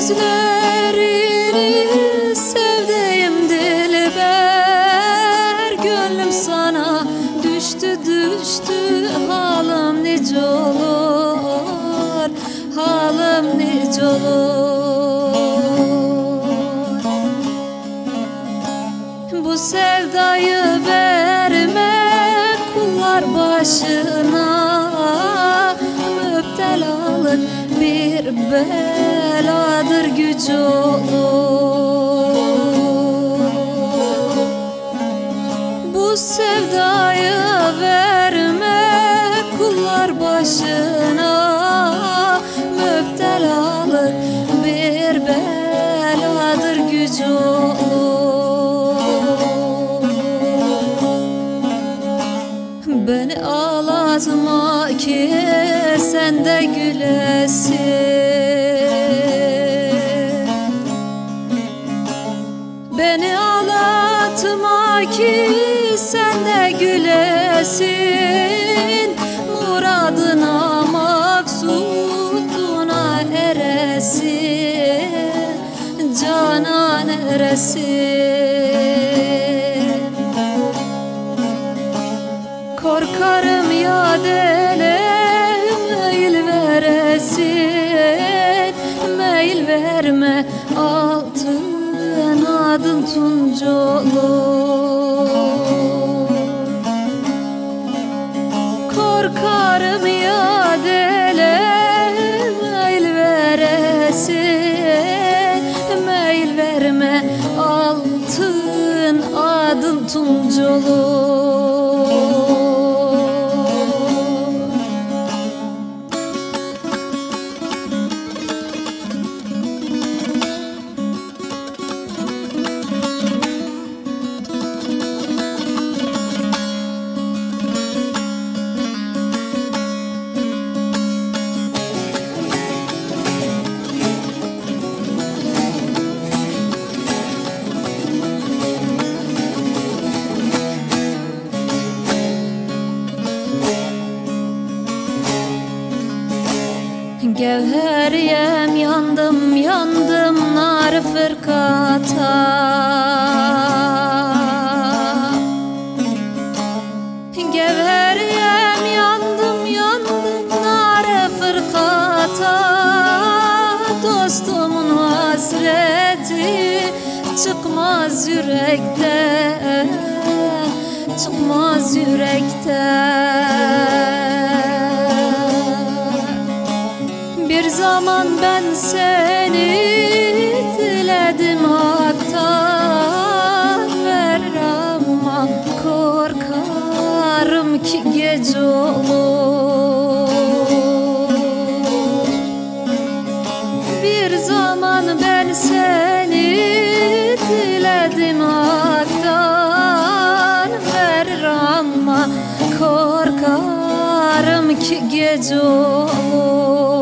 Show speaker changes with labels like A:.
A: gözlerini sevdiğim dilber, gönlüm sana düştü düştü, halim nice olur, halim nice olur. Bu sevdayı verme kullar başına, müptelalık bir beladır, güç olur. Bu sevdayı verme kullar başına, müptelalık bir beladır, güç olur. Beni ağlatma ki sen de gülesin, beni ağlatma ki sen de gülesin, muradına maksuduna eresin, canan eresin. Korkarım ya dele meyil veresin, meyil verme altın adın tunç olur. Korkarım ya dele meyil veresin, meyil verme altın adın tunç olur. Gevheriyem yandım yandım nar fırkata, gevheriyem yandım yandım nar fırkata, dostumun hasreti çıkmaz yürekten, çıkmaz yürekten. Bir zaman ben seni diledim haktan, verama korkarım ki gece olur. Bir zaman ben seni diledim haktan, verama korkarım ki gece olur.